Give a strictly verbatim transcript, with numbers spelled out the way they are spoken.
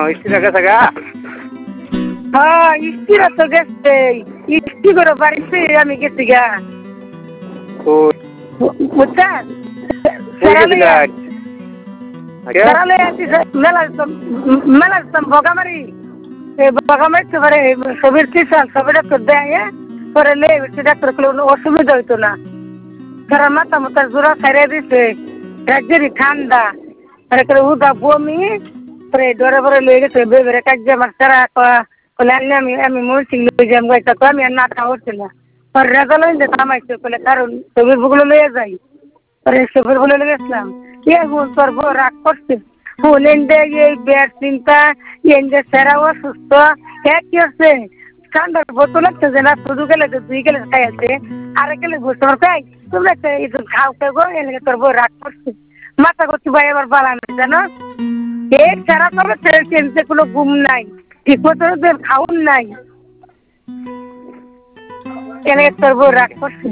স্ত্রী গেছে গা? হ্যাঁ স্ত্রীরা তো গেছে, স্ত্রী করে বাড়িতে আমি গেছি গা। কই বুঝছেন? কই গেছিলেন? আগে সেরালে আছি মেলা মেলা বগামারি এই বগামারি পরে সবির কিসান সবির ডাক্তার দেয় পরে লে ডাক্তার কোনো অসুবিধা হইতো না। কারণ মাথা মাথা জোড়া ছাড়িয়ে দিছে, রাজ্যেরই ঠান্ডা পরে করে উদা বমি পরে ডরে ভরে লয়ে গেছে বেবেরে কাজে আমার সারা বলে আনি আমি আমি মরছি লয়ে যাম গাইতা তো আমি আর নাটা হচ্ছে না। পরে রেজাল্ট হইলে থামাইছে বলে কারণ ছবির বুগুলো লয়ে যাই পরে ছবির বুগুলো লয়ে গেছিলাম। কে হুন তোর বউ রাগ করছে ফুল এন্ডে এই ব্যাট চিন্তা এন্ডে সেরা অসুস্থ এক কি হচ্ছে ঠান্ডার বোতল লাগছে না শুধু গেলে তো দুই গেলে খাই আছে আরে গেলে বসে খাই তোমরা একটু খাও খাই গো এনে তোর বউ রাগ করছে মাথা করছি ভাই এবার বালা নাই জানো এই সারা তবে চেনতে কোনো ঘুম নাই ঠিক মতো খাউন নাই এনে তোর বউ রাগ করছে।